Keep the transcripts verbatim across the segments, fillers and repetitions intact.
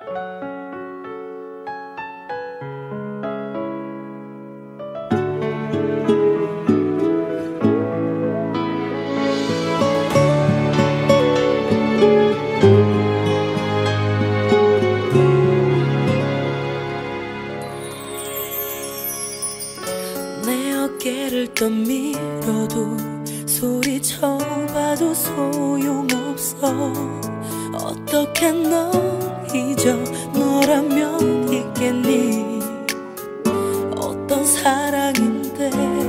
어깨를 떠밀어도 소리쳐봐도 소용없어. 어떻게 널 잊어. 너라면 있겠니. 어떤 사랑인데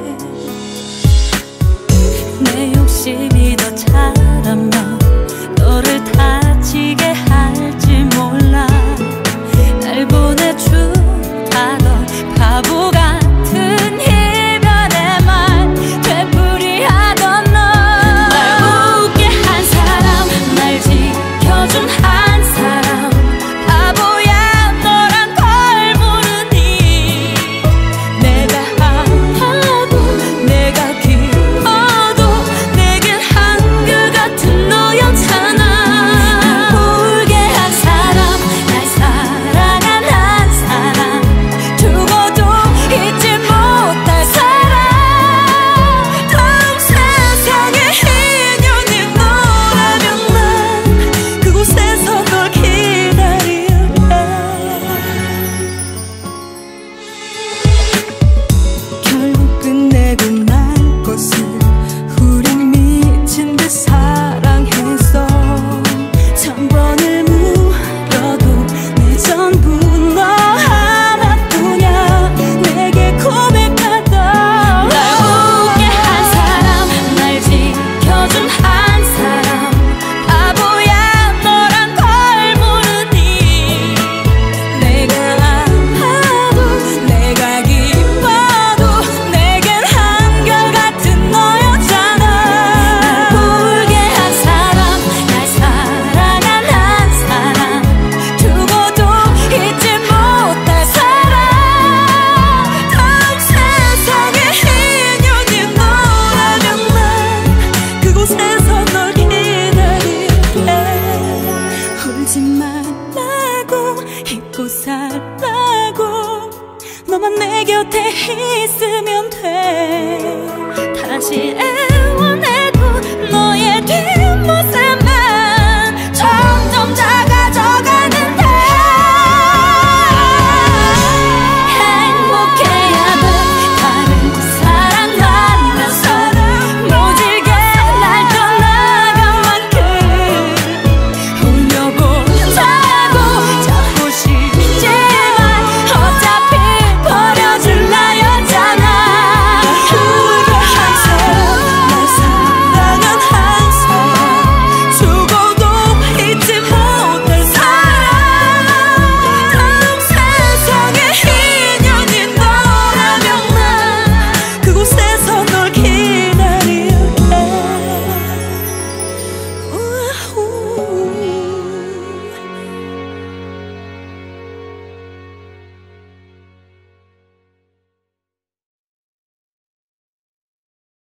내 욕심이 더 자라면 너를 다치게 할지 몰라. 날 보내주다던 바보 같은 이별의 말 되풀이하던 너. 날 웃게 한 사람, 날 지켜준 한 사람, 바보야 너란 걸 모르니. 내가 아파도 내가 기뻐도 내겐 한결같은 너였잖아. 날 울게 한 사람, 날 사랑한 한 사람, 두고도 잊지 못할 사람. 다음 세상에 인연이 너라면 난 그곳에서 널 기다릴게. 결국 끝내고 난 것은 우린 미친 듯 사랑했어. 천 번을 물어도 내 전부 너 하나뿐이야. 내게 고백하던 날 웃게 한 사람, 날 지켜준 한 사람, 바보야 너란 걸 모르니. 내가 아파도 내가 기뻐도 내겐 한결같은 너였잖아. 날 울게 한 사람, 날 사랑한 한 사람, 두고도 잊지 못할 사람. 다음 세상에 인연이 너라면 난 그곳에서 널 기다릴게. 울지 말라고 잊고 살라고 너만 내 곁에 있으면 돼. 다시 애원해도 너의 뒤